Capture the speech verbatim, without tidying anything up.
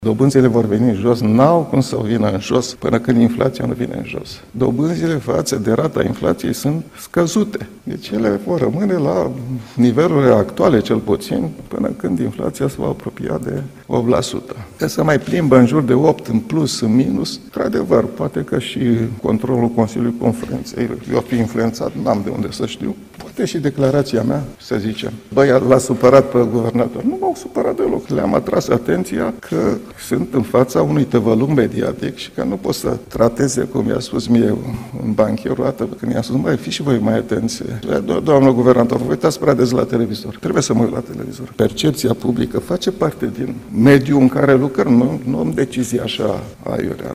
Dobânzile vor veni în jos, n-au cum să vină în jos până când inflația nu vine în jos. Dobânzile față de rata inflației sunt scăzute. Deci ele vor rămâne la nivelurile actuale, cel puțin, până când inflația se va apropia de opt la sută. Că să mai plimbă în jur de opt în plus, în minus, într-adevăr, poate că și controlul Consiliului Conferinței va fi influențat, n-am de unde să știu. Poate și declarația mea, să zicem. Băi, l-a supărat pe guvernator. Nu m-au supărat deloc. Le-am atras atenția că sunt în fața unui tăvălug mediatic și că nu pot să trateze, cum i-a spus mie un bancher o dată, când i-a spus, băi, fiți și voi mai atenți. Do- Doamnă guvernator, vă uitați prea des la televizor. Trebuie să mă uit la televizor. Percepția publică face parte din mediul în care lucrăm. Nu, nu am decizii așa aiurea.